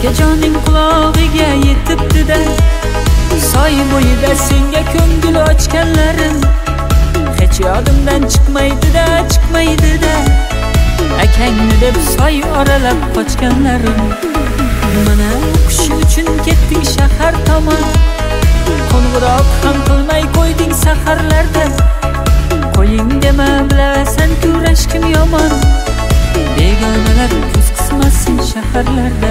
joning qulog'iga yetibdi-da, soy bo'yida senga ko'ngil ochganlarim hech yodimdan chiqmaydi-da, akangni deb soy oralab qochganlarim. Mana o'qish uchun ketding shahar tomon, qo'ng'iroq ham qilmay qo'yding saharlarda. Qo'ying dema, bilasan-ku rashkim yomon, begonalar ko'z qismasin shaharlarda.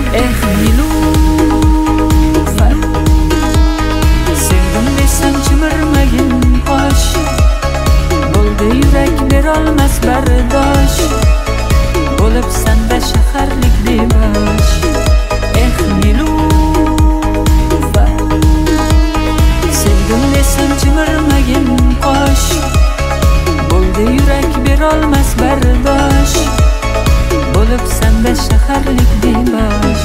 Nilufar, sevdim desam chimirmagin qosh, bo'ldi yurak berolmas bardosh, bo'lib sanda shaharlik bebash. Nilufar, sevdim desam chimirmagin qosh, bo'ldi yurak berolmas bardosh, bo'lib sanda shaharlik bebash.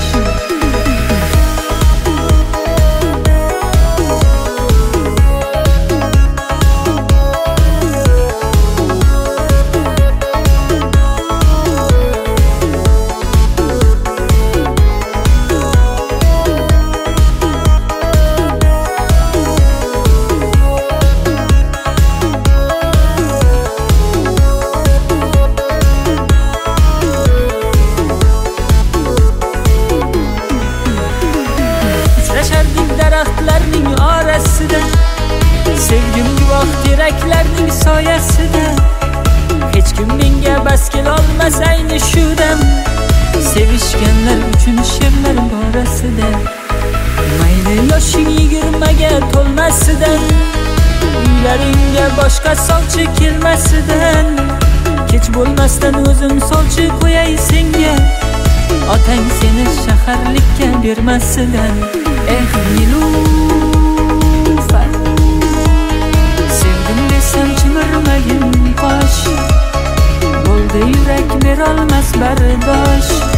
Daraxtlarning orasida, sevgim guvoh teraklarning soyasida, hech kim menga bas kelolmas ayni shu dam, sevishganlar uchun she'rlar borasida. Mayli yoshing 20ga to'lmasidan, uylaringga boshqa sovchi kelmasidan, kech bo'lmasdan o'zim sovchi qo'yay senga, otang seni shaharlikka bermasidan. Nilufar, sevdim desam chimirmagin qosh, bo'ldi yurak berolmas bardosh,